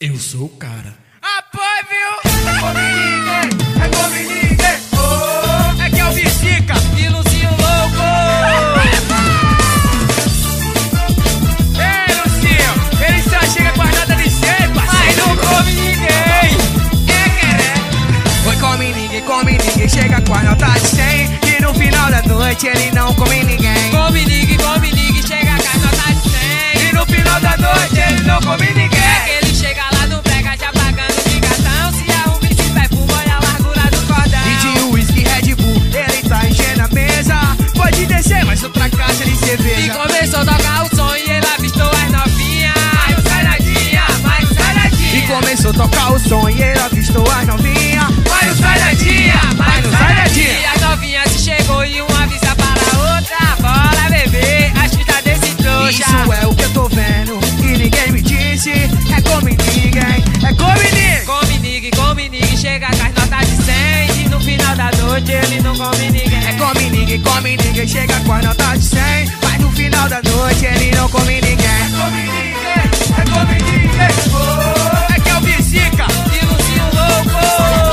Eu sou o cara. Apoio, viu? É come ninguém, é come ninguém. Oh, é que é o Bicica e Lucinho louco. Ei, Lucinho, ele só chega com a nota de 100, mas não come ninguém. É querer. Oi, come ninguém, chega com a nota de 100. E no final da noite ele não come ninguém. Come ninguém, chega com a nota de 100. E no final da noite ele não come ninguém. É que ele chega lá no brega já pagando de gatão. Se arruma esse perfume, olha a largura do cordão. E de whisky, Red Bull, ele tá enchendo a mesa. Pode descer mais outra caixa de cerveja. E começou a tocar o som e ele avistou as novinhas. Mas não sai nadinha, mas não sai nadinha. E começou a tocar o som e ele avistou as novinhas. Mas não sai nadinha, mas não sai nadinha. E as novinhas se chegou e uma avisa para a outra. Bora beber, as fitas desse trouxa. Isso é o que eu tô vendo e ninguém me disse. É come ninguém, é come ninguém. Come ninguém, chega com as notas de 100. E no final da noite ele não come ninguém. É come ninguém, chega com as notas de 100. Mas no final da noite ele não come ninguém. É come ninguém, oh, é que é o Bicica e Lucinho louco.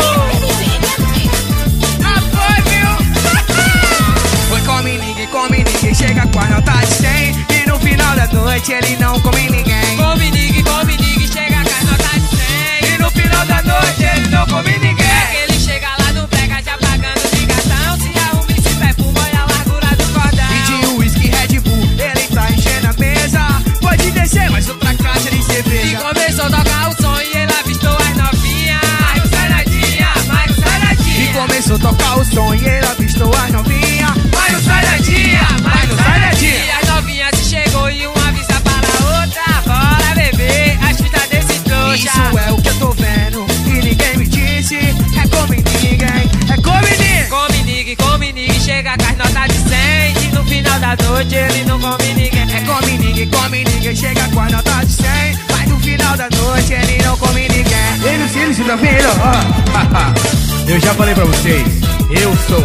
Apoio, viu? Oi, come ninguém, chega com as notas de 100. E no final da noite ele não come ninguém. Come ninguém, chega com as notas de 100. E no final da noite ele não come ninguém. É que ele chega lá no brega já pagando de gatão. Se arruma esse perfume, olha a largura do cordão. E de whisky, Red Bull, ele tá enchendo a mesa. Pode descer mais outra caixa de cerveja. E começou a tocar o som e ele avistou as novinhas. Mas não sai nadinha, mas não sai nadinha. E começou a tocar o som e ele avistou as novinhas. Mas não sai nadinha, mas não sai nadinha. E as novinhas se chegou e uma avisa para a outra. Bora beber, as fitas desse trouxa. Isso é o que eu tô vendo e ninguém me disse. É come ninguém, é come ninguém, chega com as notas de 100. E no final da noite ele não come ninguém. É come ninguém, chega com as notas de 100. Mas no final da noite ele não come ninguém. Ei, Lucinho, você tá vendo? Ó, eu já falei pra vocês, eu sou